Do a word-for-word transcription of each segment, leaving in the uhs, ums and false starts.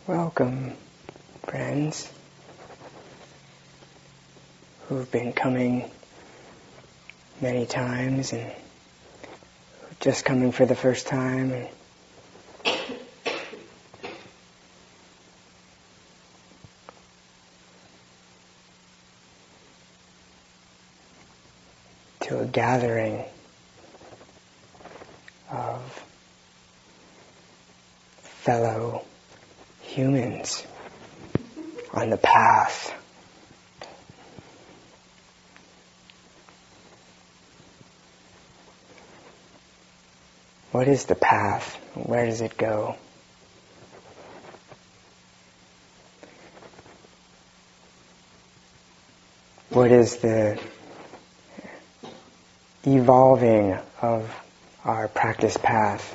Welcome, friends who've been coming many times and just coming for the first time. And to a gathering of fellow humans on the path. What is the path? Where does it go? What is the evolving of our practice path?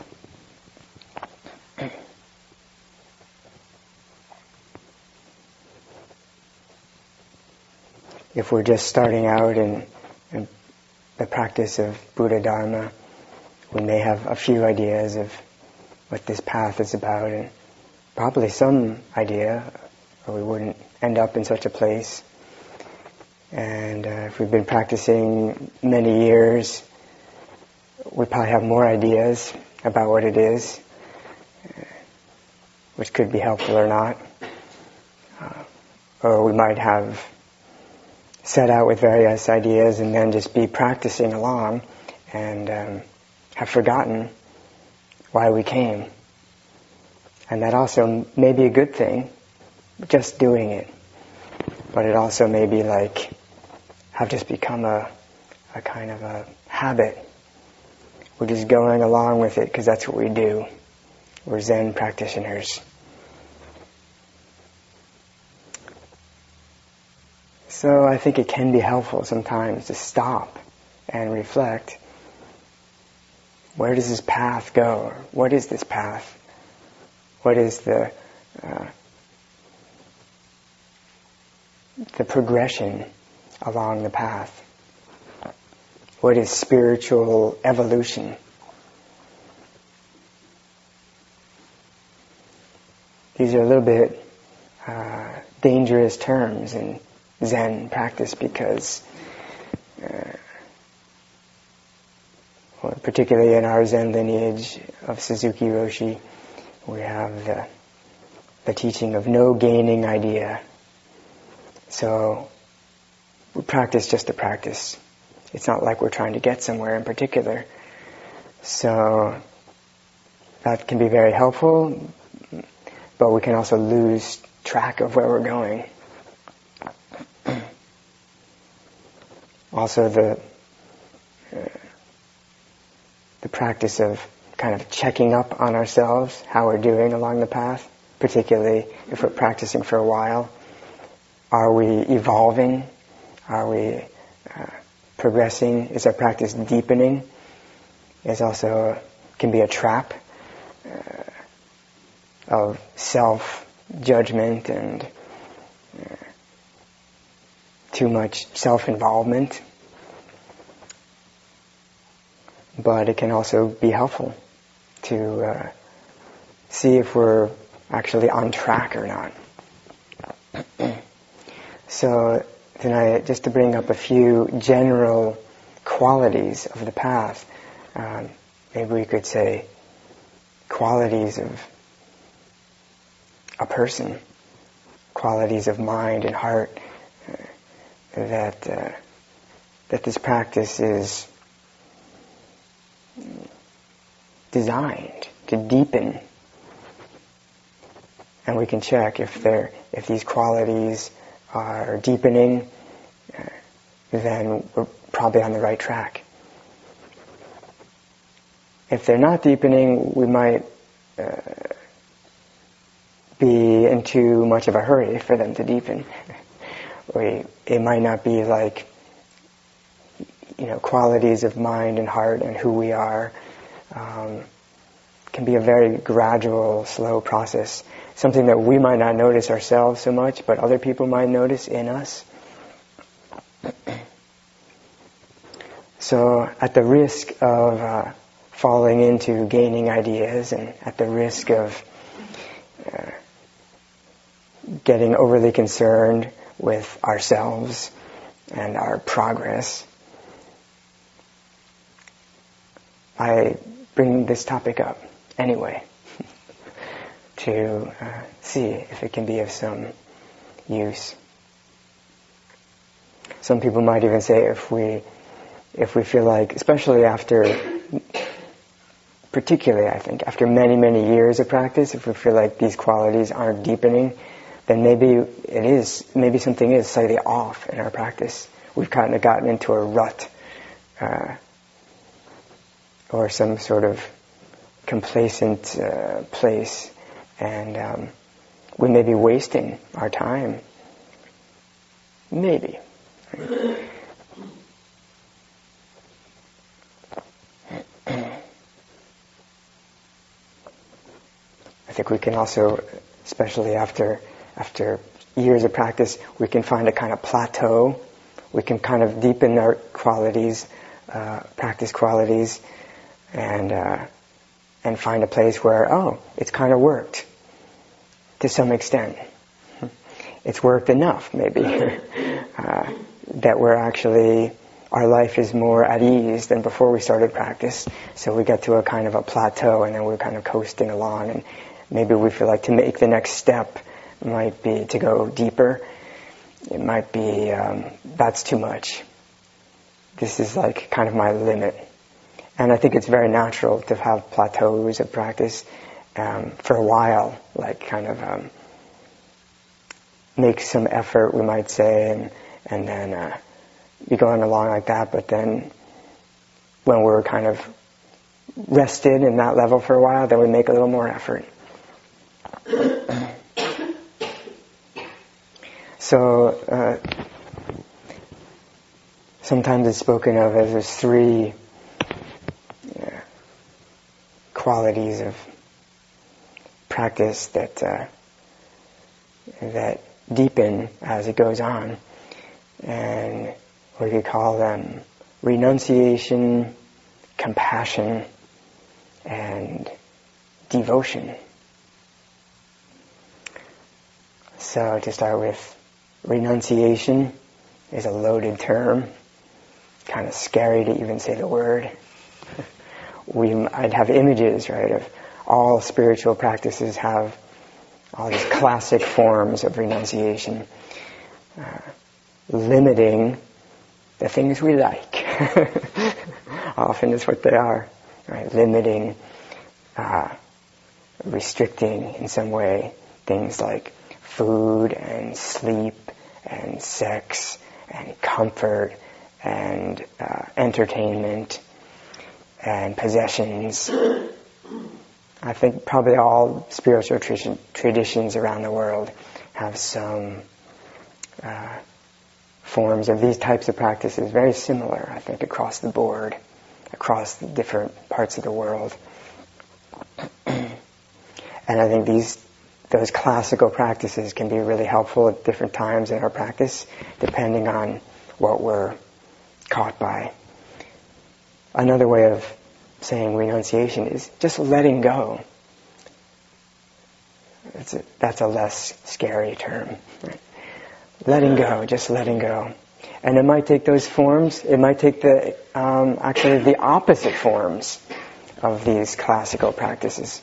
If we're just starting out in, in the practice of Buddha Dharma, we may have a few ideas of what this path is about, and probably some idea, or we wouldn't end up in such a place. And uh, if we've been practicing many years, we probably have more ideas about what it is, uh, which could be helpful or not. Uh, or we might have set out with various ideas and then just be practicing along and um, have forgotten why we came. And that also may be a good thing, just doing it. But it also may be like, have just become a, a kind of a habit. We're just going along with it because that's what we do. We're Zen practitioners. So I think it can be helpful sometimes to stop and reflect. Where does this path go? What is this path? What is the uh, the progression along the path? What is spiritual evolution? These are a little bit uh, dangerous terms in Zen practice because uh, well, particularly in our Zen lineage of Suzuki Roshi, we have the, the teaching of no gaining idea. So we practice just to practice. It's not like we're trying to get somewhere in particular. So that can be very helpful, but we can also lose track of where we're going. Also the uh, the practice of kind of checking up on ourselves, how we're doing along the path, particularly if we're practicing for a while. Are we evolving? Are we uh, progressing? Is our practice deepening? Is also can be a trap uh, of self-judgment and uh, too much self-involvement. But it can also be helpful to uh, see if we're actually on track or not. So tonight, just to bring up a few general qualities of the path, um, maybe we could say qualities of a person, qualities of mind and heart, uh, that uh, that this practice is designed to deepen. And we can check if they're if these qualities are deepening, uh, then we're probably on the right track. If they're not deepening, we might uh, be in too much of a hurry for them to deepen. we, it might not be like, you know, qualities of mind and heart and who we are. Um, can be a very gradual, slow process. Something that we might not notice ourselves so much, but other people might notice in us. So at the risk of uh, falling into gaining ideas and at the risk of uh, getting overly concerned with ourselves and our progress, I bring this topic up anyway to uh, see if it can be of some use. Some people might even say if we if we feel like, especially after, particularly I think, after many, many years of practice, if we feel like these qualities aren't deepening, then maybe it is, maybe something is slightly off in our practice. We've kind of gotten into a rut, uh, or some sort of complacent uh, place, and um, we may be wasting our time. Maybe. I think we can also, especially after after years of practice, we can find a kind of plateau. We can kind of deepen our qualities, uh, practice qualities, and uh, and find a place where, oh, it's kind of worked to some extent. It's worked enough, maybe, uh, that we're actually, our life is more at ease than before we started practice. So we get to a kind of a plateau, and then we're kind of coasting along, and maybe we feel like to make the next step might be to go deeper. It might be, um, that's too much. This is like kind of my limit. And I think it's very natural to have plateaus of practice um, for a while, like kind of um, make some effort, we might say, and, and then uh, be going along like that. But then when we're kind of rested in that level for a while, then we make a little more effort. So uh, sometimes it's spoken of as there's three uh, qualities of practice that uh, that deepen as it goes on, and we could call them renunciation, compassion, and devotion. So to start with, renunciation is a loaded term, kind of scary to even say the word. We, I'd have images, right, of all spiritual practices have all these classic forms of renunciation, uh, limiting the things we like. Often is what they are, right? Limiting, uh, restricting in some way things like food and sleep and sex and comfort and uh, entertainment and possessions. I think probably all spiritual tra- traditions around the world have some uh, forms of these types of practices, very similar, I think, across the board, across the different parts of the world. And I think these those classical practices can be really helpful at different times in our practice, depending on what we're caught by. Another way of saying renunciation is just letting go. That's a, that's a less scary term. Right? Letting go, just letting go. And it might take those forms, it might take the um, actually the opposite forms of these classical practices.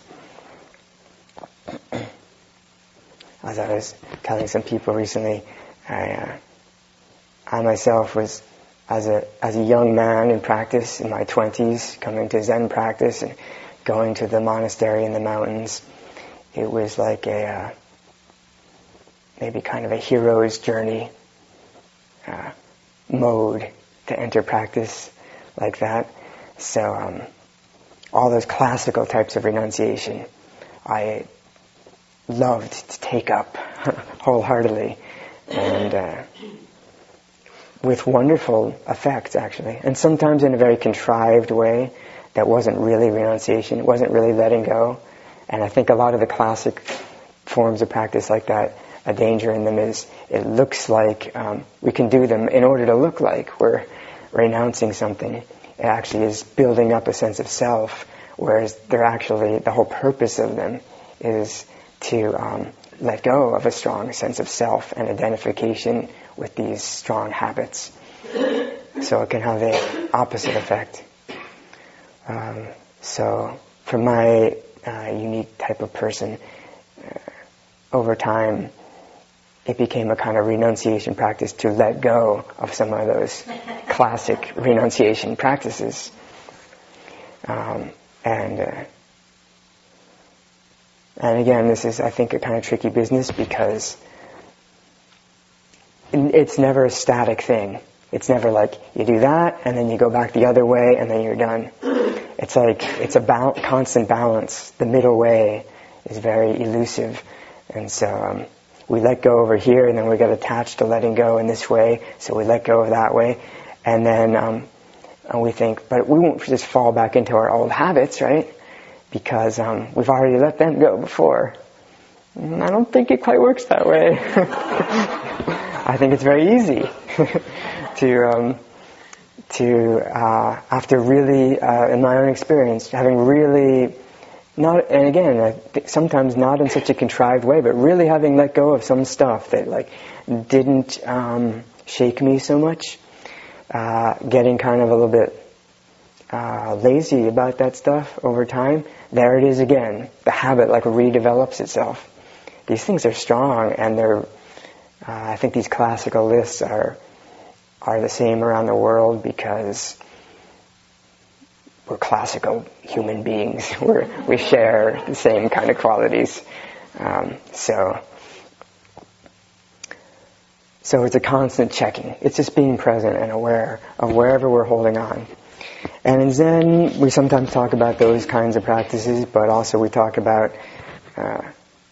As I was telling some people recently, I, uh, I myself was, as a as a young man in practice, in my twenties, coming to Zen practice and going to the monastery in the mountains. It was like a, uh, maybe kind of a hero's journey uh, mode to enter practice like that. So um, all those classical types of renunciation, I loved to take up wholeheartedly, and uh, with wonderful effects, actually. And sometimes in a very contrived way that wasn't really renunciation, it wasn't really letting go. And I think a lot of the classic forms of practice like that, a danger in them is it looks like um, we can do them in order to look like we're renouncing something. It actually is building up a sense of self, whereas they're actually, the whole purpose of them is to um, let go of a strong sense of self and identification with these strong habits. So it can have the opposite effect. Um, so for my uh, unique type of person, uh, over time, it became a kind of renunciation practice to let go of some of those classic renunciation practices. Um, and uh, and again, this is, I think, a kind of tricky business because it's never a static thing. It's never like you do that and then you go back the other way and then you're done. It's like it's a ba- constant balance. The middle way is very elusive, and so um, we let go over here and then we get attached to letting go in this way, so we let go of that way, and then um, and we think, but we won't just fall back into our old habits, right? Because um, we've already let them go before. I don't think it quite works that way. I think it's very easy to um, to uh, after really, uh, in my own experience, having really not, and again, I think sometimes not in such a contrived way, but really having let go of some stuff that like didn't um, shake me so much, uh, getting kind of a little bit uh, lazy about that stuff over time. There it is again. The habit like redevelops itself. These things are strong, and they're. Uh, I think these classical lists are are the same around the world because we're classical human beings. We're, we share the same kind of qualities. Um, so, so it's a constant checking. It's just being present and aware of wherever we're holding on. And in Zen, we sometimes talk about those kinds of practices, but also we talk about uh,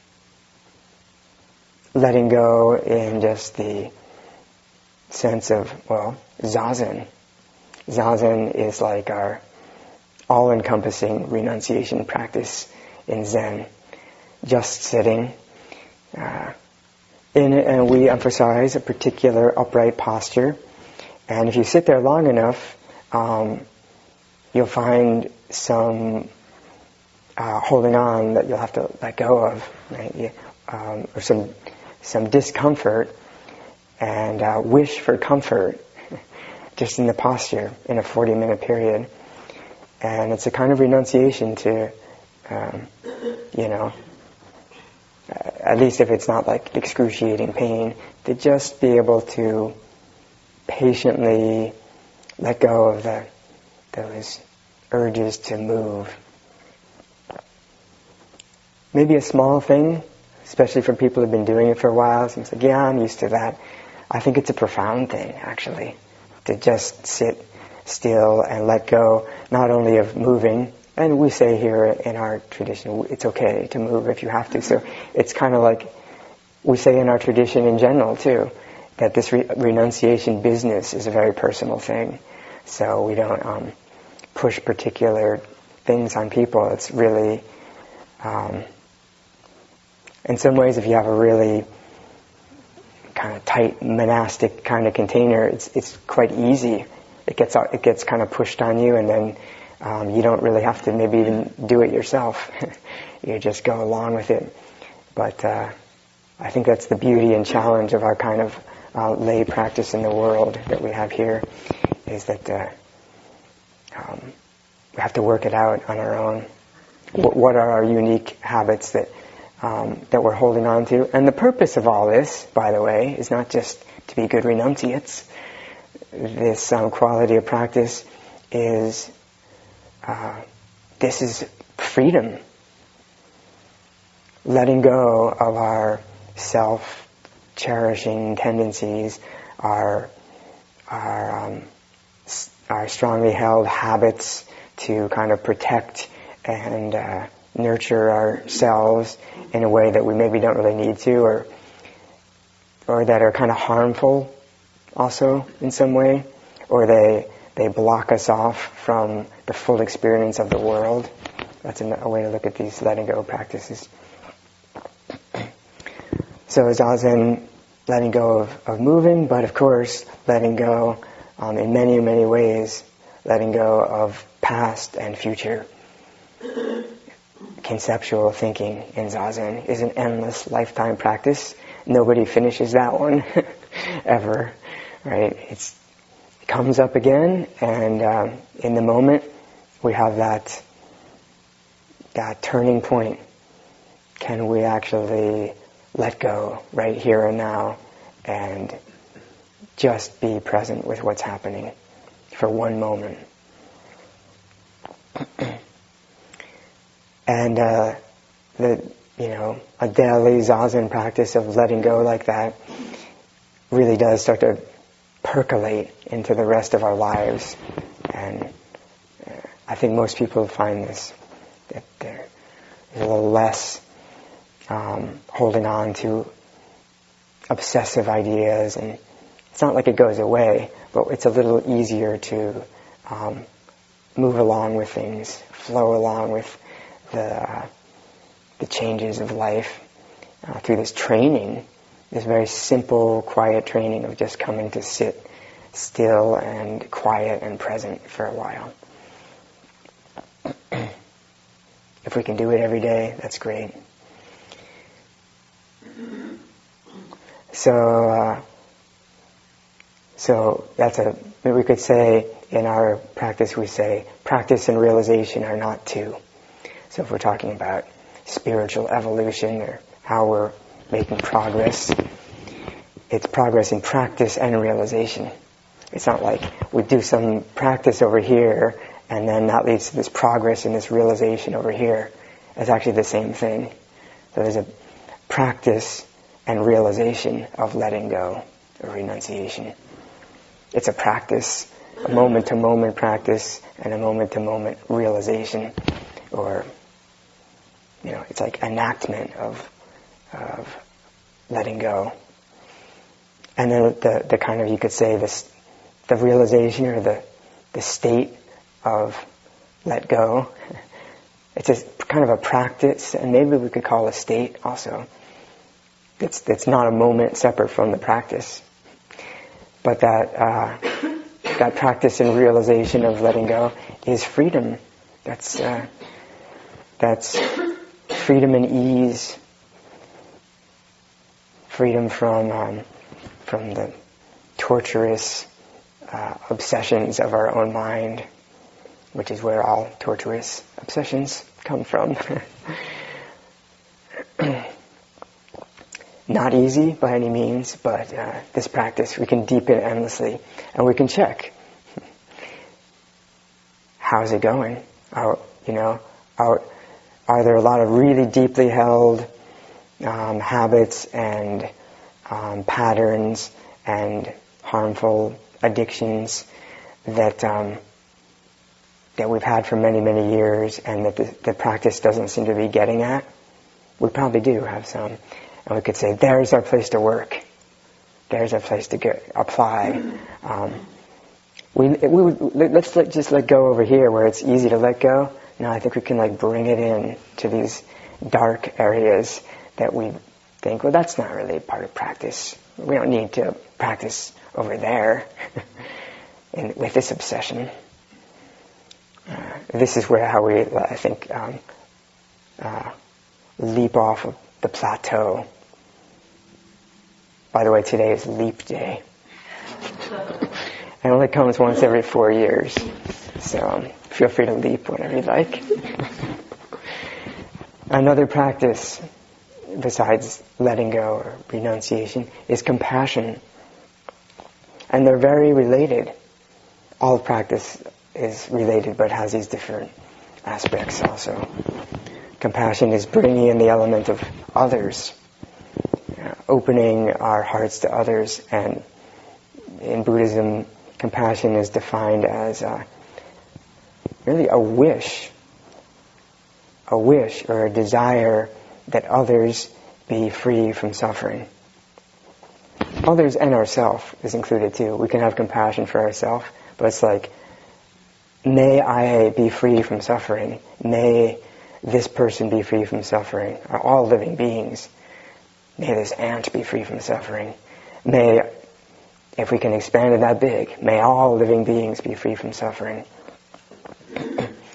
letting go in just the sense of, well, zazen. Zazen is like our all-encompassing renunciation practice in Zen. Just sitting. Uh, in, and we emphasize a particular upright posture. And if you sit there long enough, um, you'll find some uh, holding on that you'll have to let go of, right? You, um, or some some discomfort, and uh, wish for comfort just in the posture in a forty-minute period. And it's a kind of renunciation to, um, you know, uh, at least if it's not like excruciating pain, to just be able to patiently let go of the, those urges to move. Maybe a small thing, especially for people who've been doing it for a while. Seems like, yeah, I'm used to that. I think it's a profound thing, actually, to just sit still and let go, not only of moving, and we say here in our tradition, it's okay to move if you have to. So it's kind of like we say in our tradition in general, too, that this re- renunciation business is a very personal thing. So we don't um, push particular things on people. It's really, um, in some ways, if you have a really kind of tight monastic kind of container, it's it's quite easy. It gets out, it gets kind of pushed on you, and then um, you don't really have to maybe even do it yourself. You just go along with it. But uh, I think that's the beauty and challenge of our kind of uh, lay practice in the world that we have here, is that uh, um, we have to work it out on our own. W- what are our unique habits that um, that we're holding on to? And the purpose of all this, by the way, is not just to be good renunciates. This um, quality of practice is, uh, this is freedom. Letting go of our self-cherishing tendencies, our, our, um, our strongly held habits to kind of protect and uh, nurture ourselves in a way that we maybe don't really need to, or, or that are kind of harmful also in some way, or they they block us off from the full experience of the world. That's a, a way to look at these letting go practices. So zazen, letting go of, of moving, but of course letting go um, in many, many ways, letting go of past and future. It conceptual thinking in Zazen is an endless lifetime practice. Nobody finishes that one ever, right? It's, it comes up again, and um, in the moment we have that that turning point. Can we actually let go right here and now and just be present with what's happening for one moment? And uh, the you know a daily Zazen practice of letting go like that really does start to percolate into the rest of our lives. And uh, I think most people find this, that they're a little less um, holding on to obsessive ideas, and it's not like it goes away, but it's a little easier to um, move along with things, flow along with the uh, the changes of life uh, through this training, this very simple, quiet training of just coming to sit still and quiet and present for a while. If we can do it every day, that's great. So, uh, so that's a, we could say in our practice, we say practice and realization are not two. So if we're talking about spiritual evolution or how we're making progress, it's progress in practice and realization. It's not like we do some practice over here and then that leads to this progress and this realization over here. It's actually the same thing. So there's a practice and realization of letting go, or renunciation. It's a practice, a moment-to-moment practice and a moment-to-moment realization, or you know, it's like enactment of of letting go. And then the the kind of, you could say, this the realization or the the state of let go. It's a kind of a practice, and maybe we could call a state also. It's it's not a moment separate from the practice, but that uh, that practice and realization of letting go is freedom. That's uh, that's freedom and ease, freedom from um, from the torturous uh, obsessions of our own mind, which is where all torturous obsessions come from. Not easy by any means, but uh, this practice we can deepen endlessly, and we can check. How's it going? Are, you know, are, are there a lot of really deeply held um, habits and um, patterns and harmful addictions that um, that we've had for many, many years, and that the, the practice doesn't seem to be getting at? We probably do have some. And we could say, there's our place to work. There's our place to get, apply. Um, we, we would, let's let, just let go over here where it's easy to let go. No, I think we can like bring it in to these dark areas that we think, well, that's not really part of practice. We don't need to practice over there in, with this obsession. Uh, this is where how we, I think, um, uh, leap off of the plateau. By the way, today is Leap Day. It only comes once every four years. So um, feel free to leap whenever you like. Another practice, besides letting go or renunciation, is compassion. And they're very related. All practice is related, but has these different aspects also. Compassion is bringing in the element of others, uh, opening our hearts to others. And in Buddhism, compassion is defined as uh, really a wish, a wish or a desire that others be free from suffering. Others and ourselves is included too. We can have compassion for ourselves, but it's like, may I be free from suffering. May this person be free from suffering. Are all living beings. May this ant be free from suffering. May, if we can expand it that big, may all living beings be free from suffering.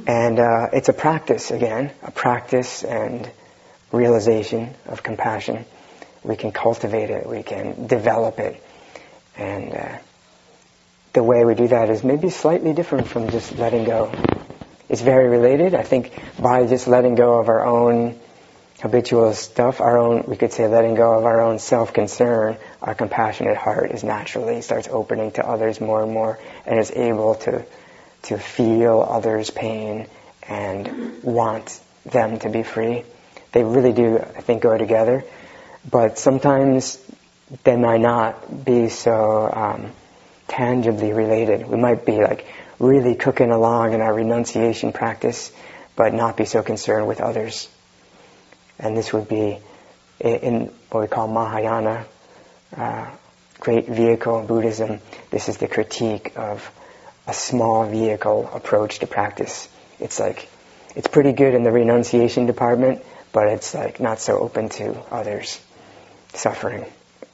And uh, it's a practice, again, a practice and realization of compassion. We can cultivate it, we can develop it. And uh, the way we do that is maybe slightly different from just letting go. It's very related. I think by just letting go of our own habitual stuff, our own, we could say letting go of our own self-concern, our compassionate heart is naturally starts opening to others more and more and is able to to feel others' pain and want them to be free. They really do, I think, go together. But sometimes they might not be so um, tangibly related. We might be like really cooking along in our renunciation practice, but not be so concerned with others. And this would be in what we call Mahayana, uh, great vehicle Buddhism. This is the critique of a small vehicle approach to practice. It's like, it's pretty good in the renunciation department, but it's like not so open to others' suffering.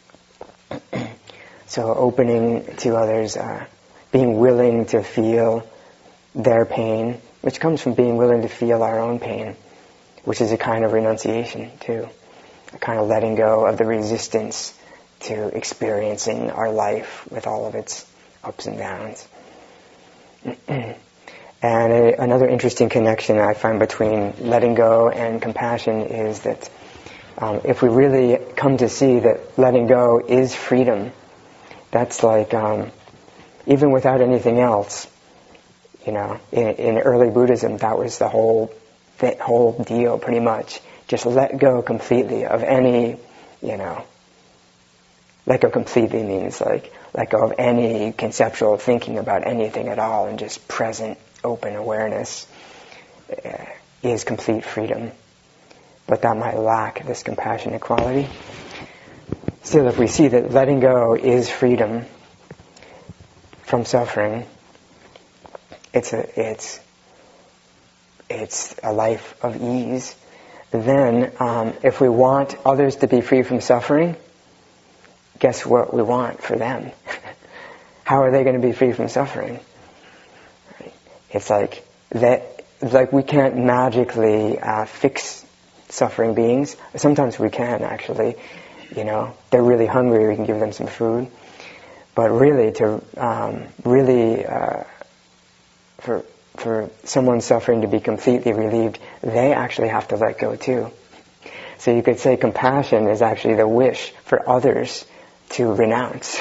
So opening to others, uh, being willing to feel their pain, which comes from being willing to feel our own pain, which is a kind of renunciation too, a kind of letting go of the resistance to experiencing our life with all of its ups and downs. And a, another interesting connection I find between letting go and compassion is that um, if we really come to see that letting go is freedom, that's like, um, even without anything else, you know, in, in early Buddhism, that was the whole, the whole deal pretty much. Just let go completely of any, you know, let go completely means like, let go of any conceptual thinking about anything at all, and just present, open awareness uh, is complete freedom. But that might lack this compassionate quality. Still, if we see that letting go is freedom from suffering, it's a it's it's a life of ease. Then, um, if we want others to be free from suffering, guess what we want for them? How are they going to be free from suffering? It's like that. Like we can't magically uh, fix suffering beings. Sometimes we can actually. You know, they're really hungry. We can give them some food. But really, to um, really uh, for for someone suffering to be completely relieved, they actually have to let go too. So you could say compassion is actually the wish for others to renounce.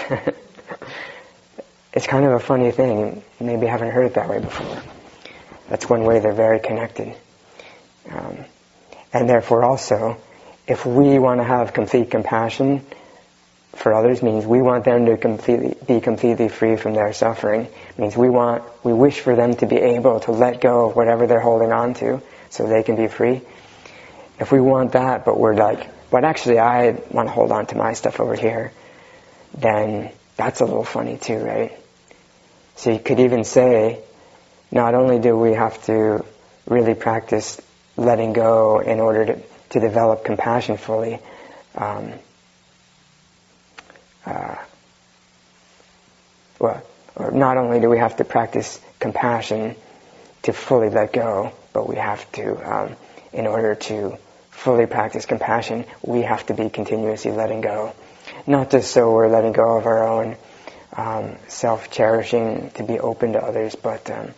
It's kind of a funny thing. Maybe you haven't heard it that way before. That's one way they're very connected. Um, and therefore also, if we want to have complete compassion for others, means we want them to completely be completely free from their suffering. Means we want, we wish for them to be able to let go of whatever they're holding on to so they can be free. If we want that, but we're like, but actually I want to hold on to my stuff over here, then that's a little funny too, right? So you could even say, not only do we have to really practice letting go in order to, to develop compassion fully, um, uh, well, or not only do we have to practice compassion to fully let go, but we have to, um, in order to fully practice compassion, we have to be continuously letting go. Not just so we're letting go of our own um, self-cherishing to be open to others, but um,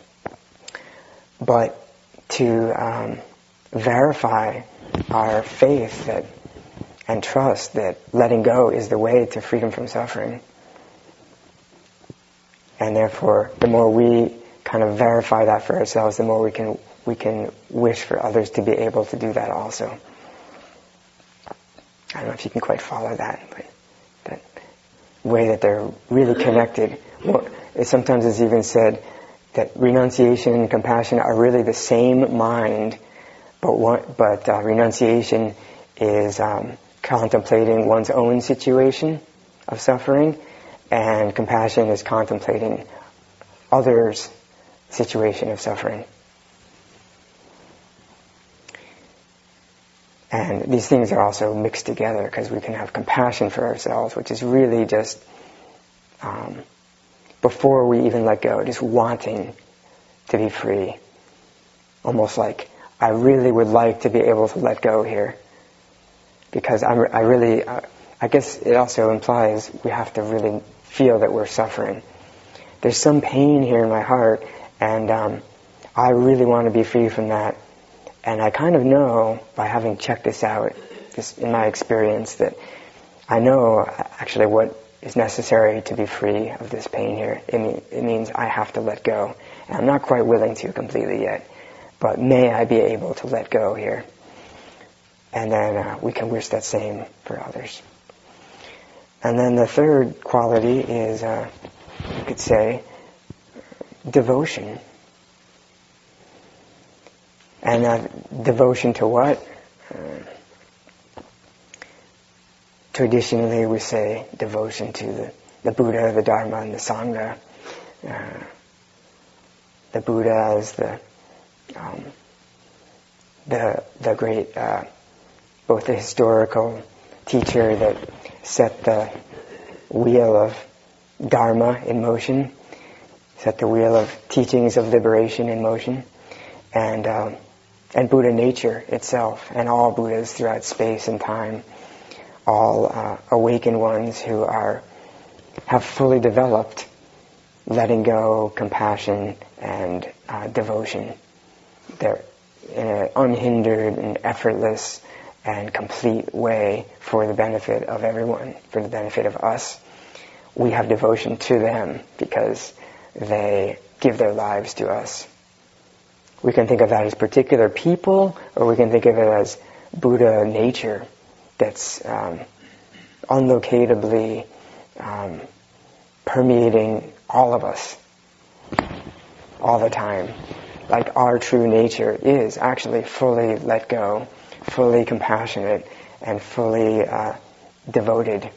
but to um, verify our faith that and trust that letting go is the way to freedom from suffering. And therefore, the more we kind of verify that for ourselves, the more we can we can wish for others to be able to do that also. I don't know if you can quite follow that, but that way that they're really connected. Well, it sometimes is even said that renunciation and compassion are really the same mind, but what, but uh, renunciation is um, contemplating one's own situation of suffering, and compassion is contemplating others' situation of suffering. And these things are also mixed together because we can have compassion for ourselves, which is really just um, before we even let go, just wanting to be free. almost like, I really would like to be able to let go here. Because I'm, I really, uh, I guess it also implies we have to really feel that we're suffering. There's some pain here in my heart, and um, I really want to be free from that. And I kind of know, by having checked this out, this, in my experience, that I know actually what is necessary to be free of this pain here. It, mean, it means I have to let go. And I'm not quite willing to completely yet, but may I be able to let go here. And then uh, we can wish that same for others. And then the third quality is, uh, you could say, devotion. And uh, devotion to what? Uh, traditionally we say devotion to the, the Buddha, the Dharma, and the Sangha. Uh, the Buddha is the um, the the great uh, both the historical teacher that set the wheel of Dharma in motion, set the wheel of teachings of liberation in motion, and um, and Buddha nature itself, and all Buddhas throughout space and time, all uh, awakened ones who are have fully developed letting go, compassion, and uh, devotion. They're in an unhindered and effortless and complete way for the benefit of everyone, for the benefit of us. We have devotion to them because they give their lives to us. We can think of that as particular people, or we can think of it as Buddha nature that's um, unlocatably um, permeating all of us all the time. Like our true nature is actually fully let go, fully compassionate, and fully uh, devoted.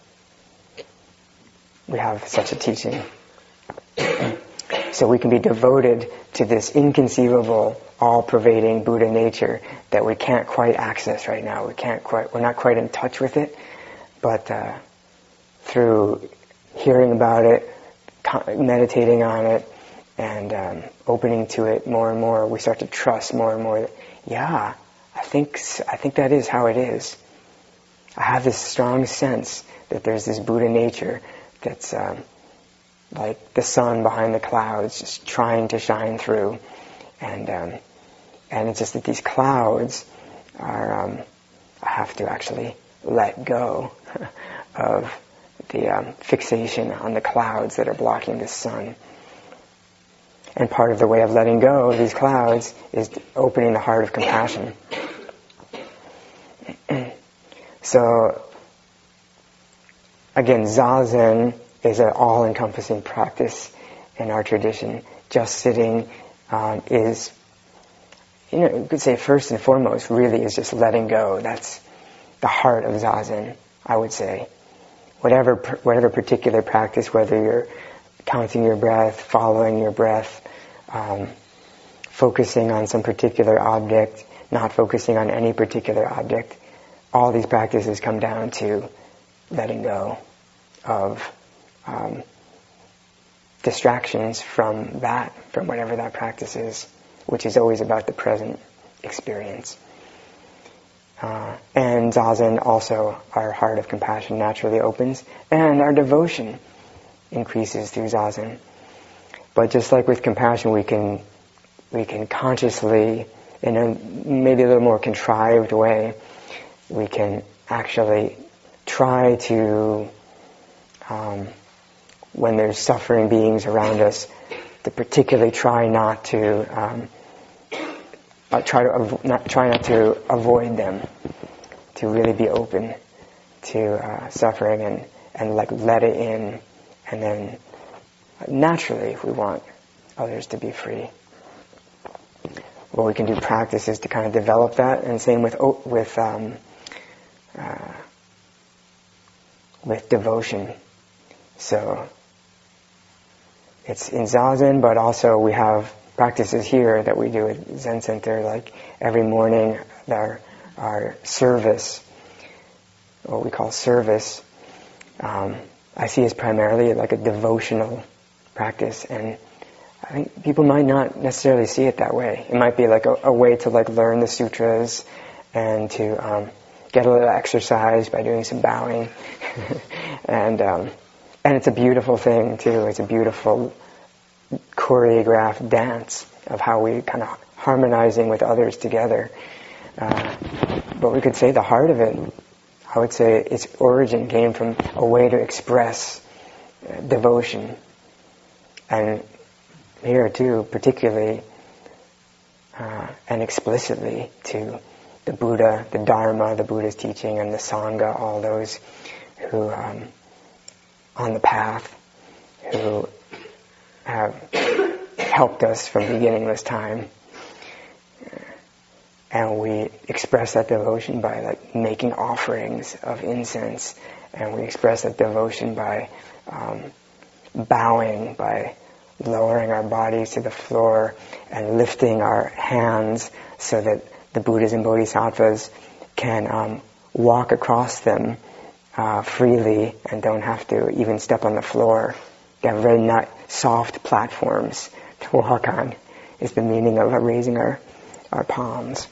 We have such a teaching. So we can be devoted to this inconceivable, all-pervading Buddha nature that we can't quite access right now. We can't quite, we're not quite in touch with it, but uh, through hearing about it, meditating on it, and um, opening to it more and more, we start to trust more and more that, yeah, I think I think that is how it is. I have this strong sense that there's this Buddha nature that's um, like the sun behind the clouds, just trying to shine through, and um, and it's just that these clouds are um, I have to actually let go of the um, fixation on the clouds that are blocking the sun. And part of the way of letting go of these clouds is opening the heart of compassion. So, again, Zazen is an all-encompassing practice in our tradition. Just sitting um, is, you know, you could say first and foremost, really is just letting go. That's the heart of Zazen, I would say. Whatever, whatever particular practice, whether you're counting your breath, following your breath, um, focusing on some particular object, not focusing on any particular object, all these practices come down to letting go of um, distractions from that, from whatever that practice is, which is always about the present experience. Uh, and Zazen also, our heart of compassion naturally opens, and our devotion increases through Zazen. But just like with compassion, we can we can consciously, in a maybe a little more contrived way, we can actually try to, um, when there's suffering beings around us, to particularly try not to um, uh, try to av- not try not to avoid them, to really be open to uh, suffering and and like let it in, and then naturally, if we want others to be free, what we can do practices to kind of develop that, and same with with um, uh, with devotion. So it's in Zazen, but also we have practices here that we do at Zen Center, like every morning, our our service, what we call service, um, I see as primarily like a devotional practice, and I think people might not necessarily see it that way. It might be like a, a way to like learn the sutras and to um, get a little exercise by doing some bowing, and um, and it's a beautiful thing too. It's a beautiful choreographed dance of how we kind of harmonizing with others together. Uh, but we could say the heart of it, I would say its origin came from a way to express uh, devotion. And here too, particularly uh, and explicitly to the Buddha, the Dharma, the Buddha's teaching, and the Sangha, all those who um, on the path, who have helped us from beginningless time. And we express that devotion by like making offerings of incense, and we express that devotion by um, bowing, by lowering our bodies to the floor and lifting our hands so that the Buddhas and Bodhisattvas can um, walk across them uh, freely and don't have to even step on the floor. They have very not soft platforms to walk on, is the meaning of raising our, our palms.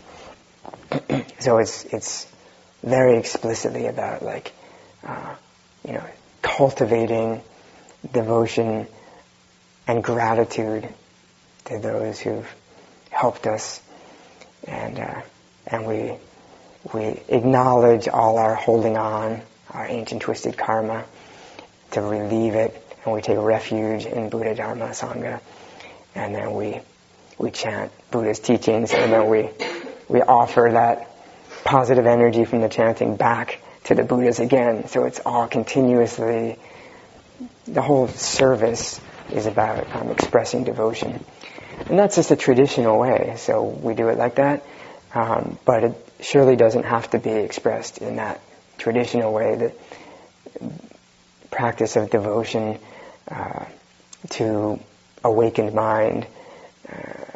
So it's it's very explicitly about like uh, you know cultivating devotion and gratitude to those who've helped us, and uh, and we we acknowledge all our holding on, our ancient twisted karma, to relieve it, and we take refuge in Buddha, Dharma, Sangha, and then we we chant Buddha's teachings, and then we we offer that positive energy from the chanting back to the Buddhas again. So it's all continuously, the whole service is about um, expressing devotion. And that's just a traditional way, so we do it like that. Um, but it surely doesn't have to be expressed in that traditional way. The practice of devotion uh, to awakened mind uh,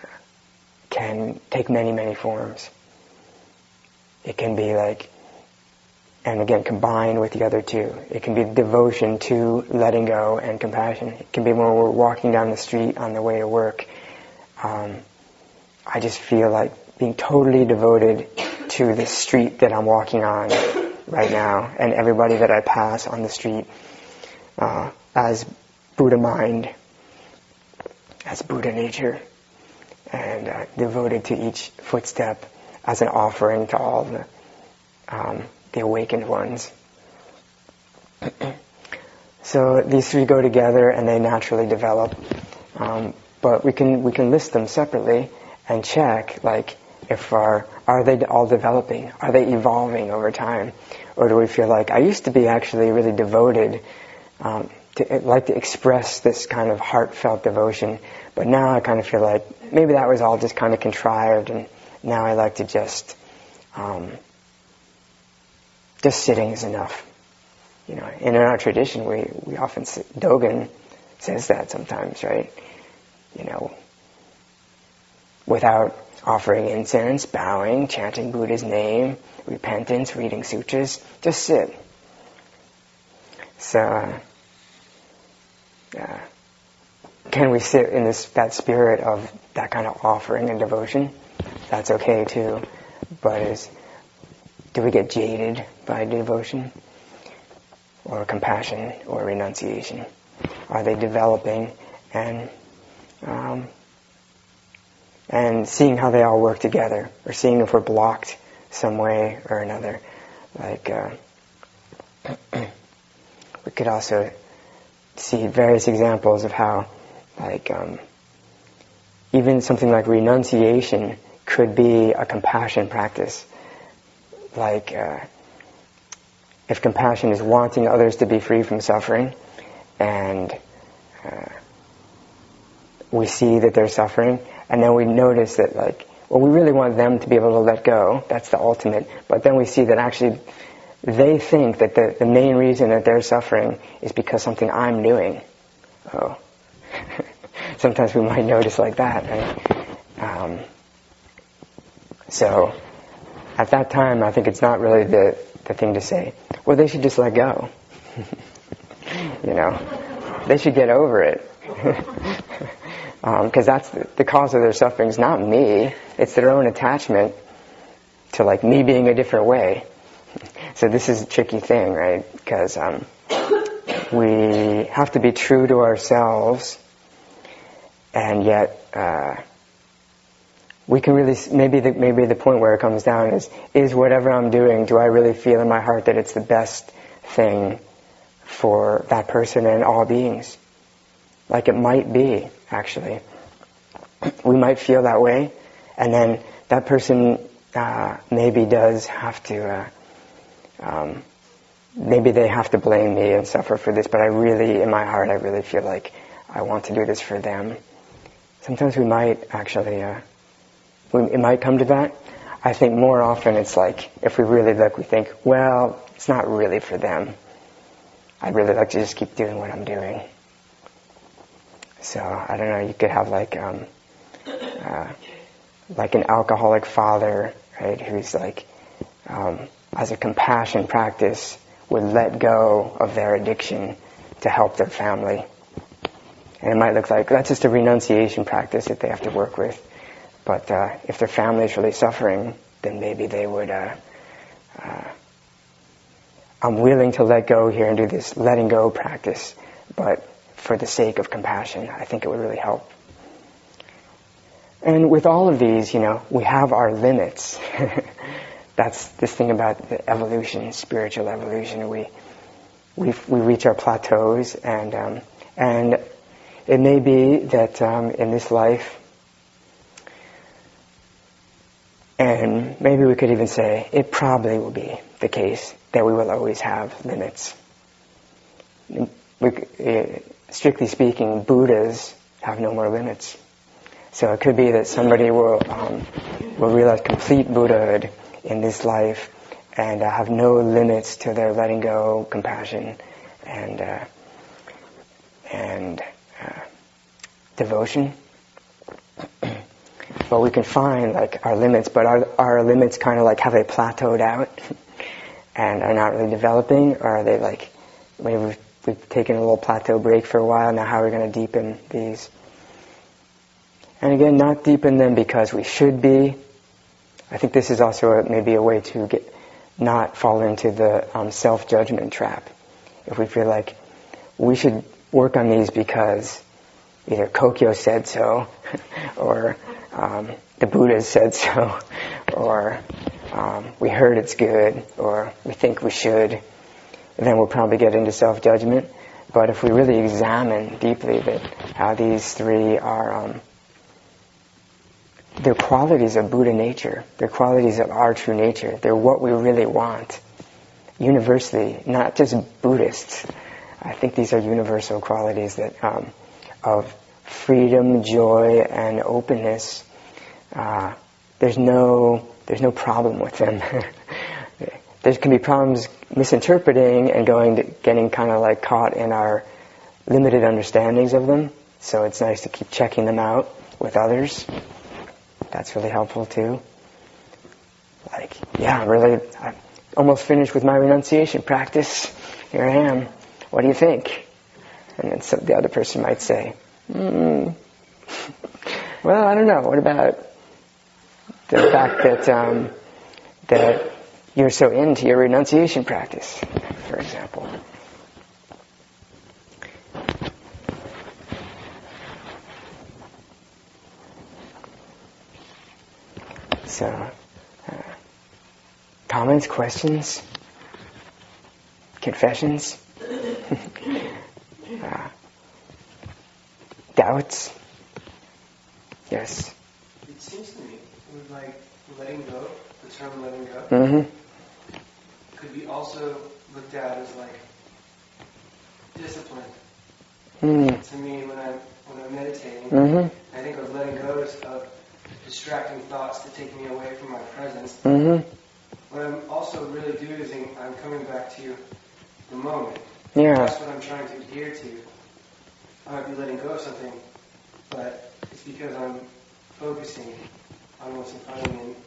can take many, many forms. It can be like, and again, combined with the other two. It can be devotion to letting go and compassion. It can be when we're walking down the street on the way to work. Um, I just feel like being totally devoted to the street that I'm walking on right now, and everybody that I pass on the street uh, as Buddha mind, as Buddha nature, and uh, devoted to each footstep as an offering to all the um, the awakened ones. So these three go together and they naturally develop. Um, but we can we can list them separately and check, like, if our are they all developing? Are they evolving over time? Or do we feel like, I used to be actually really devoted, um, to like to express this kind of heartfelt devotion, but now I kind of feel like maybe that was all just kind of contrived, and now I like to just um, just sitting is enough. You know, and in our tradition, we, we often sit, Dogen says that sometimes, right? You know, without offering incense, bowing, chanting Buddha's name, repentance, reading sutras, just sit. So, uh, uh, can we sit in this that spirit of that kind of offering and devotion? That's okay too. But is do we get jaded by devotion, or compassion, or renunciation? Are they developing and um, and seeing how they all work together, or seeing if we're blocked some way or another? Like uh, we could also see various examples of how, like um, even something like renunciation could be a compassion practice. Like uh, if compassion is wanting others to be free from suffering, and uh, we see that they're suffering, and then we notice that, like, well, we really want them to be able to let go. That's the ultimate. But then we see that actually they think that the, the main reason that they're suffering is because something I'm doing. Oh. Sometimes we might notice like that, right? Um, so at that time, I think it's not really the, the thing to say, well, they should just let go. You know, they should get over it. Because um, that's the, the cause of their suffering is not me. It's their own attachment to like me being a different way. So this is a tricky thing, right? Because um, we have to be true to ourselves, and yet uh, we can really, maybe the, maybe the point where it comes down is, is whatever I'm doing, do I really feel in my heart that it's the best thing for that person and all beings? Like it might be, actually. We might feel that way, and then that person uh, maybe does have to, uh, um, maybe they have to blame me and suffer for this, but I really, in my heart, I really feel like I want to do this for them. Sometimes we might actually, uh, we, it might come to that. I think more often it's like, if we really look, we think, well, it's not really for them. I'd really like to just keep doing what I'm doing. So, I don't know, you could have like, um, uh, like an alcoholic father, right, who's like, um, as a compassion practice, would let go of their addiction to help their family. And it might look like, that's just a renunciation practice that they have to work with. But uh, if their family is really suffering, then maybe they would, uh, uh, I'm willing to let go here and do this letting go practice, but for the sake of compassion, I think it would really help. And with all of these, you know, we have our limits. That's this thing about the evolution, spiritual evolution. We we we reach our plateaus, and um, and it may be that um, in this life, and maybe we could even say it probably will be the case that we will always have limits. We, uh, strictly speaking, Buddhas have no more limits. So it could be that somebody will um, will realize complete Buddhahood in this life and uh, have no limits to their letting go, compassion, and uh, and uh, devotion. But we can find like our limits, but our our limits kind of like have they plateaued out and are not really developing, or are they like maybe we've, we've taken a little plateau break for a while, now how are we going to deepen these? And again, not deepen them because we should be. I think this is also a, maybe a way to get not fall into the um, self-judgment trap. If we feel like we should work on these because either Kokyo said so, or um, the Buddha said so, or um, we heard it's good, or we think we should, then we'll probably get into self-judgment. But if we really examine deeply that how these three are um, they're qualities of Buddha nature. They're qualities of our true nature. They're what we really want. Universally, not just Buddhists. I think these are universal qualities that um, of freedom, joy, and openness. Uh, there's no there's no problem with them. There can be problems misinterpreting and going to, getting kind of like caught in our limited understandings of them. So it's nice to keep checking them out with others. That's really helpful too. Like, yeah, I'm really, I'm almost finished with my renunciation practice. Here I am. What do you think? And then some, the other person might say, mm, well, I don't know. What about the fact that um, that you're so into your renunciation practice, for example? So, uh, comments, questions, confessions, uh, doubts? Yes? It seems to me with like letting go, the term letting go, mm-hmm. could be also looked at as like discipline. Mm. To me, when I'm when I'm meditating, mm-hmm. I think of letting go of distracting thoughts to take me away from my presence. Mm-hmm. What I'm also really doing is I'm coming back to the moment. Yeah. That's what I'm trying to adhere to. I might be letting go of something, but it's because I'm focusing on what's in front of me.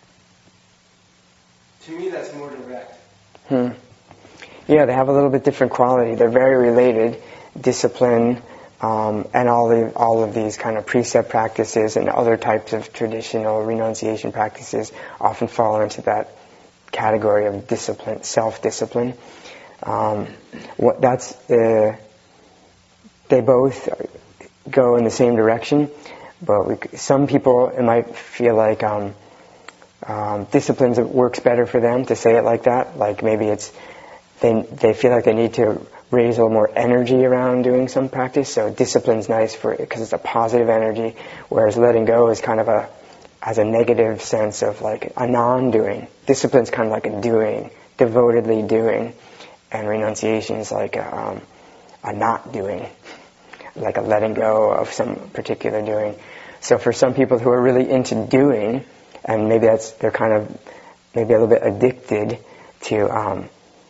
To me, that's more direct. Hmm. Yeah, they have a little bit different quality. They're very related. Discipline, Um, and all the, all of these kind of precept practices and other types of traditional renunciation practices often fall into that category of discipline, self-discipline. Um, what that's uh, they both go in the same direction, but we, some people it might feel like um, um, disciplines works better for them to say it like that. Like maybe it's they they feel like they need to raise a little more energy around doing some practice, so discipline's nice for it because it's a positive energy, whereas letting go is kind of a has a negative sense of like a non-doing. Discipline's kind of like a doing, devotedly doing, and renunciation is like a, um, a not doing, like a letting go of some particular doing. So for some people who are really into doing, and maybe that's they're kind of maybe a little bit addicted to um,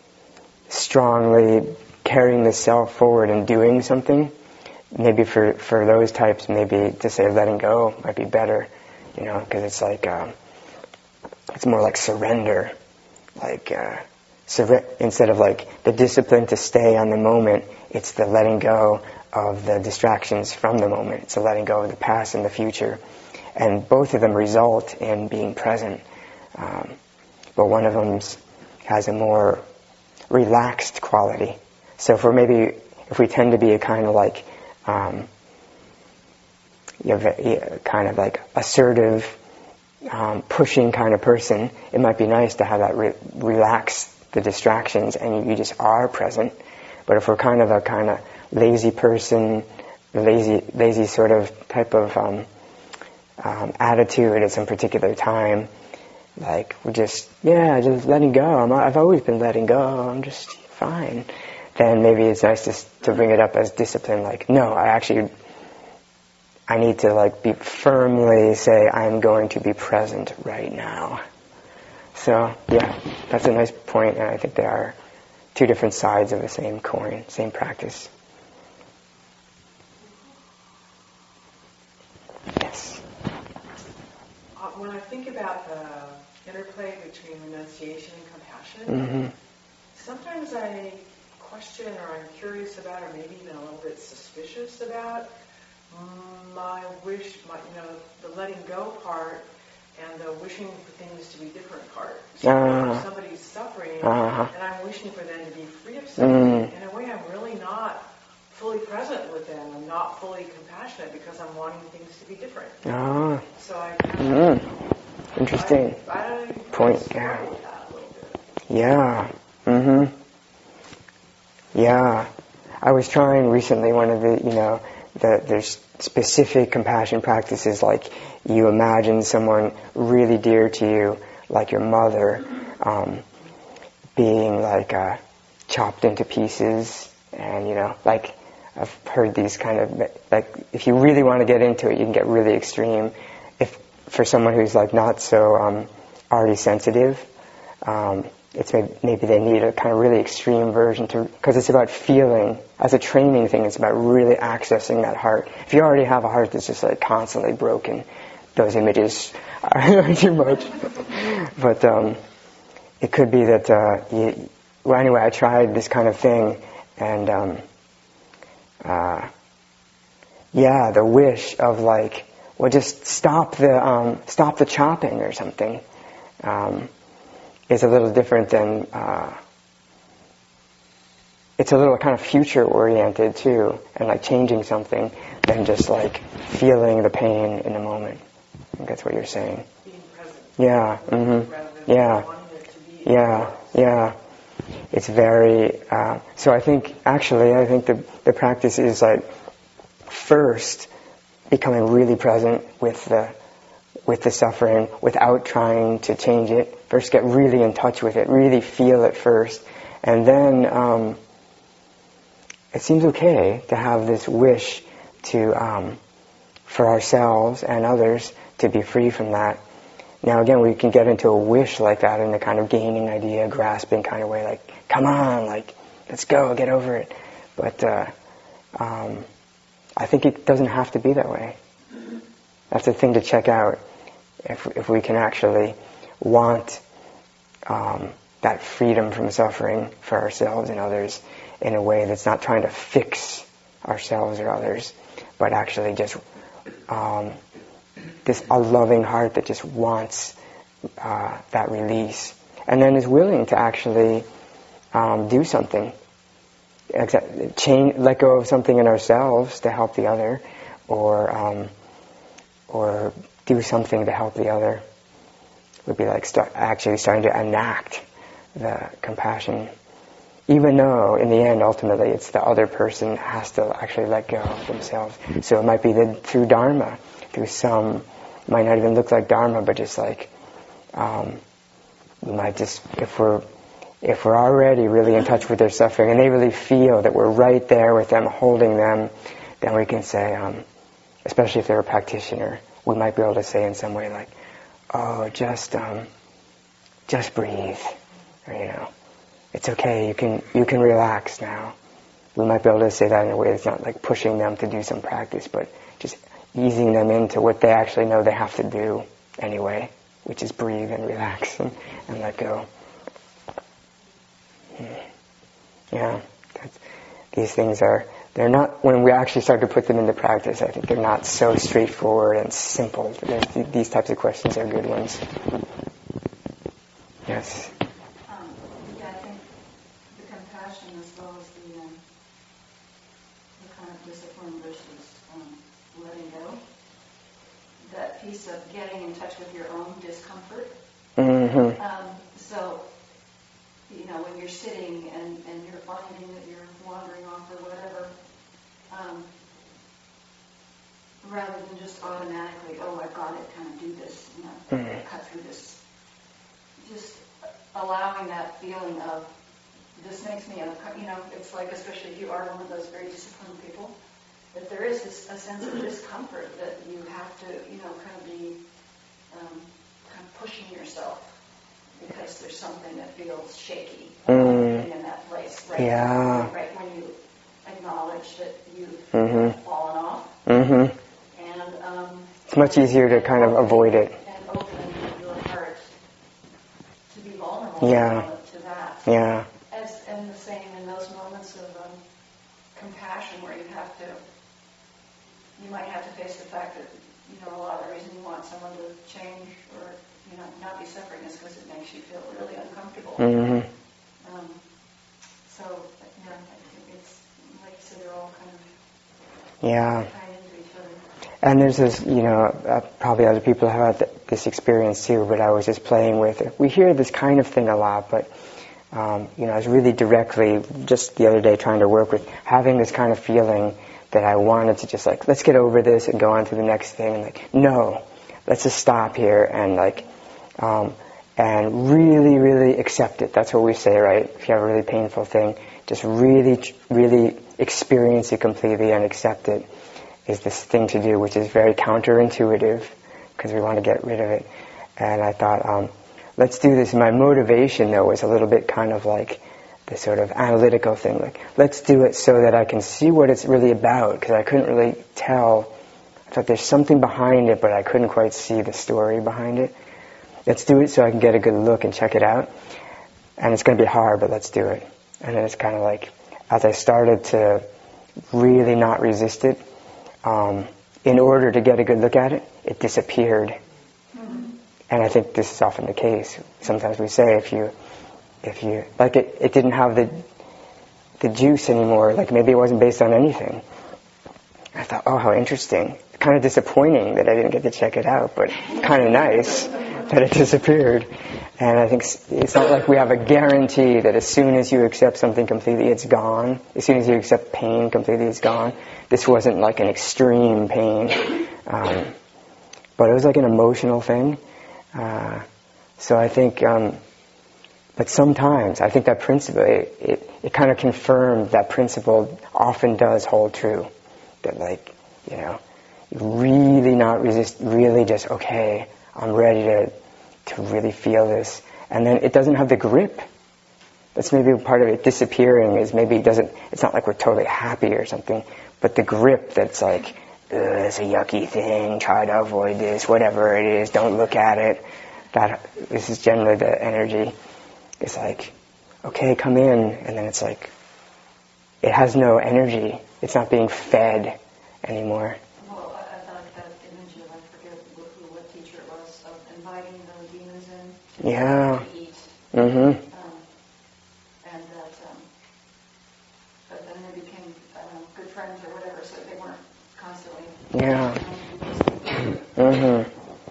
strongly carrying the self forward and doing something, maybe for, for those types, maybe to say letting go might be better, you know, because it's like, um, it's more like surrender, like, uh, sur- instead of like the discipline to stay on the moment, it's the letting go of the distractions from the moment. It's the letting go of the past and the future. And both of them result in being present. Um, but one of them has a more relaxed quality. So for maybe, if we tend to be a kind of like, um, you know, kind of like assertive, um, pushing kind of person, it might be nice to have that re- relax the distractions and you just are present. But if we're kind of a kind of lazy person, lazy, lazy sort of type of um, um, attitude at some particular time, like we're just, yeah, just letting go. I'm, I've always been letting go. I'm just fine. Then maybe it's nice to to bring it up as discipline. Like, no, I actually, I need to like be firmly say I'm going to be present right now. So yeah, that's a nice point, and I think they are two different sides of the same coin, same practice. Yes. Uh, when I think about the interplay between renunciation and compassion, Mm-hmm. sometimes I question or I'm curious about, or maybe even a little bit suspicious about my wish, my, you know, the letting go part and the wishing for things to be different part. So uh, if somebody's suffering uh-huh. and I'm wishing for them to be free of suffering, mm. in a way I'm really not fully present with them. I'm not fully compassionate because I'm wanting things to be different. Ah. So I kind of, Mm. Interesting. I, I Point. struggle Yeah. with that a little bit. Yeah. Mm-hmm. Yeah. I was trying recently one of the, you know, the, there's specific compassion practices, like you imagine someone really dear to you, like your mother, um, being like uh, chopped into pieces, and you know, like I've heard these kind of, like if you really want to get into it, you can get really extreme. If for someone who's like not so um, already sensitive, um, it's maybe, maybe they need a kind of really extreme version to, because it's about feeling. As a training thing, it's about really accessing that heart. If you already have a heart that's just like constantly broken, those images are too much. But um, it could be that, uh, you, well anyway, I tried this kind of thing, and um, uh, yeah, the wish of like, well, just stop the um, stop the chopping or something. Um, is a little different than, uh, it's a little kind of future oriented too, and like changing something than just like feeling the pain in the moment. I think that's what you're saying. Being present. Yeah, mm-hmm. Yeah, yeah, yeah. It's very, uh, so I think, actually, I think the, the practice is like, first, becoming really present with the with the suffering without trying to change it. First get really in touch with it, really feel it first. And then um, it seems okay to have this wish to, um, for ourselves and others to be free from that. Now again, we can get into a wish like that in a kind of gaining idea, grasping kind of way, like, come on, like, let's go, get over it. But uh, um, I think it doesn't have to be that way. That's the thing to check out. If if we can actually want um, that freedom from suffering for ourselves and others in a way that's not trying to fix ourselves or others, but actually just um, this a loving heart that just wants uh, that release, and then is willing to actually um, do something, accept, change, let go of something in ourselves to help the other, or um, or do something to help the other. It would be like start, actually starting to enact the compassion, even though in the end ultimately it's the other person has to actually let go of themselves. So it might be that through Dharma, through some, might not even look like Dharma, but just like um, we might just, if we're if we're already really in touch with their suffering and they really feel that we're right there with them, holding them, then we can say, um, especially if they're a practitioner, we might be able to say in some way like, oh, just um, just breathe, or, you know, it's okay, you can you can relax now. We might be able to say that in a way that's not like pushing them to do some practice, but just easing them into what they actually know they have to do anyway, which is breathe and relax and, and let go. Yeah, that's, these things are, they're not, when we actually start to put them into practice, I think they're not so straightforward and simple. There's, these types of questions are good ones. Yes? Um, yeah, I think the compassion as well as the, um, the kind of discipline versus um, letting go, that piece of getting in touch with your own discomfort. Mm-hmm. Um, so, you know, when you're sitting and, and you're finding that you're wandering off or whatever, um, rather than just automatically, oh, I've got it, kind of do this, you know, Mm-hmm. cut through this. Just allowing that feeling of, this makes me, you know, it's like, especially if you are one of those very disciplined people, that there is this, a sense of discomfort that you have to, you know, kind of be um, kind of pushing yourself because there's something that feels shaky Mm. in that place, right? Yeah. Right when you acknowledge that you've Mm-hmm. fallen off. Mm-hmm. And um, It's much easier to kind of avoid it. And open your heart to be vulnerable Yeah. to that. Yeah. As and the same in those moments of um, compassion where you have to, you might have to face the fact that, you know, a lot of the reason you want someone to change or, you know, not be suffering is because it makes you feel really uncomfortable. Mm-hmm. Um, so, yeah, I think it's, like you said, they're all kind of Yeah. tied into each other. And there's this, you know, uh, probably other people have had th- this experience too, but I was just playing with it. We hear this kind of thing a lot, but, um, you know, I was really directly, just the other day trying to work with having this kind of feeling that I wanted to just like, let's get over this and go on to the next thing. And like, no, let's just stop here and like, um, and really, really accept it. That's what we say, right? If you have a really painful thing, just really, really experience it completely and accept it is this thing to do, which is very counterintuitive because we want to get rid of it. And I thought, um, let's do this. My motivation, though, was a little bit kind of like the sort of analytical thing. Like, let's do it so that I can see what it's really about, because I couldn't really tell. I thought there's something behind it, but I couldn't quite see the story behind it. Let's do it so I can get a good look and check it out. And it's going to be hard, but let's do it. And then it's kind of like, as I started to really not resist it, um, in order to get a good look at it, it disappeared. Mm-hmm. And I think this is often the case. Sometimes we say if you, if you, like it, it didn't have the, the juice anymore, like maybe it wasn't based on anything. I thought, oh, how interesting. Kind of disappointing that I didn't get to check it out, but kind of nice that it disappeared. And I think it's not like we have a guarantee that as soon as you accept something completely, it's gone. As soon as you accept pain completely, it's gone. This wasn't like an extreme pain, um, but it was like an emotional thing. Uh, so I think, um, but sometimes I think that principle, it, it, it kind of confirmed that principle often does hold true. That like, you know, you really not resist, really just, okay, I'm ready to to really feel this. And then it doesn't have the grip. That's maybe part of it disappearing is maybe it doesn't, it's not like we're totally happy or something, but the grip that's like, ugh, it's a yucky thing, try to avoid this, whatever it is, don't look at it. That, this is generally the energy. It's like, okay, come in, and then it's like, it has no energy. It's not being fed anymore. Well, I, I thought that image of, I forget what, who, what teacher it was, of inviting the demons in Yeah. to eat. Mm-hmm. Um, and that, um, but then they became, I don't know, good friends or whatever, so they weren't constantly. Yeah. Mm-hmm.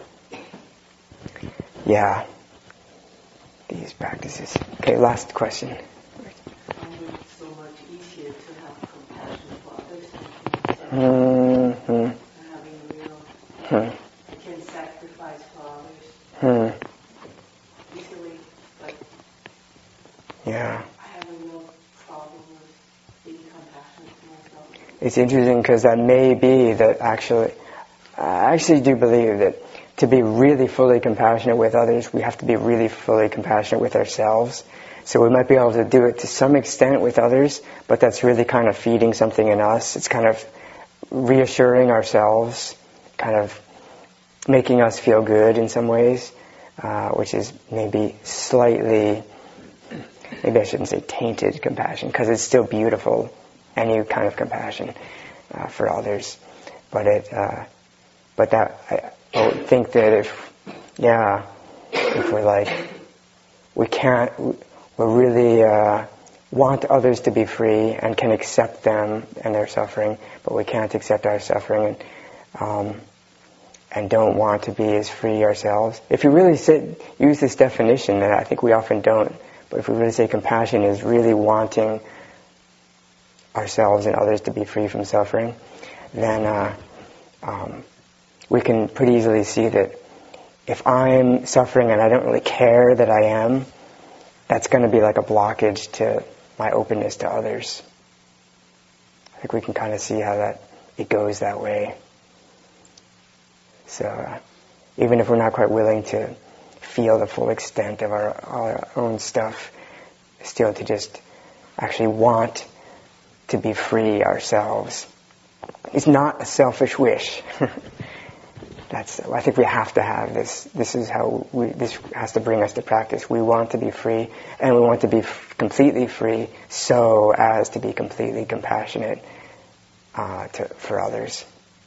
Yeah. These practices. Okay, last question. I find it so much easier to have compassion for others than for myself. Mm-hmm. Having a real, Hmm. I can sacrifice for others Hmm. easily, but Yeah. I have a real problem with being compassionate to myself. It's interesting because that may be that actually, I actually do believe that to be really fully compassionate with others, we have to be really fully compassionate with ourselves. So we might be able to do it to some extent with others, but that's really kind of feeding something in us. It's kind of reassuring ourselves, kind of making us feel good in some ways, uh, which is maybe slightly, maybe I shouldn't say tainted compassion, because it's still beautiful, any kind of compassion uh, for others. But it, uh, but that, I, I would think that if, yeah, if we're like, we can't, we really uh, want others to be free and can accept them and their suffering, but we can't accept our suffering and um, and don't want to be as free ourselves. If you really sit, use this definition, and I think we often don't, but if we really say compassion is really wanting ourselves and others to be free from suffering, then uh, um, we can pretty easily see that if I'm suffering and I don't really care that I am, that's going to be like a blockage to my openness to others. I think we can kind of see how that it goes that way. So uh, even if we're not quite willing to feel the full extent of our, our own stuff, still to just actually want to be free ourselves. It's not a selfish wish. That's, I think we have to have this. This is how we, this has to bring us to practice. We want to be free, and we want to be f- completely free so as to be completely compassionate uh, to, for others.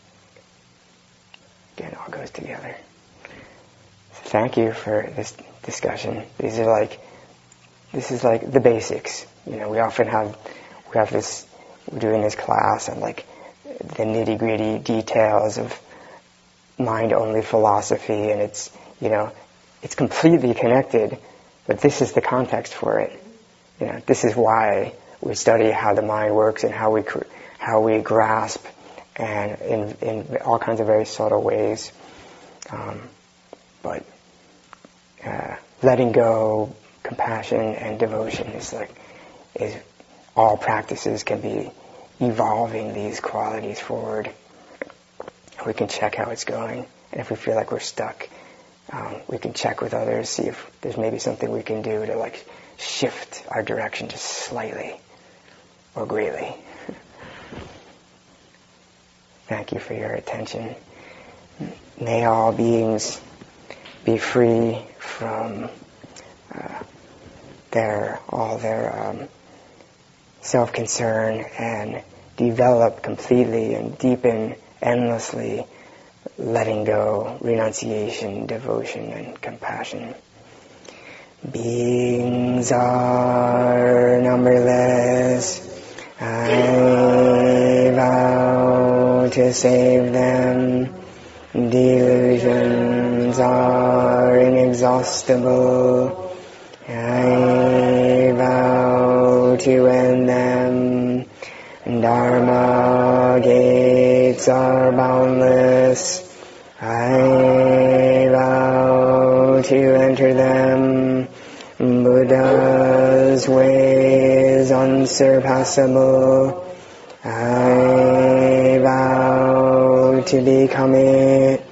Again, it all goes together. So thank you for this discussion. These are like, this is like the basics. You know, we often have, we have this, we're doing this class on like the nitty-gritty details of mind-only philosophy, and it's, you know, it's completely connected, but this is the context for it. You know, this is why we study how the mind works and how we how we grasp, and in in all kinds of very subtle ways. Um, but uh, letting go, compassion, and devotion is like is all practices can be evolving these qualities forward. We can check how it's going, and if we feel like we're stuck, um, we can check with others, see if there's maybe something we can do to like shift our direction just slightly or greatly. Thank you for your attention. May all beings be free from uh, their all their um, self-concern and develop completely and deepen endlessly letting go, renunciation, devotion, and compassion. Beings are numberless. I vow to save them. Delusions are inexhaustible. I vow to end them. Dharma gates are boundless. I vow to enter them. Buddha's way is unsurpassable. I vow to become it.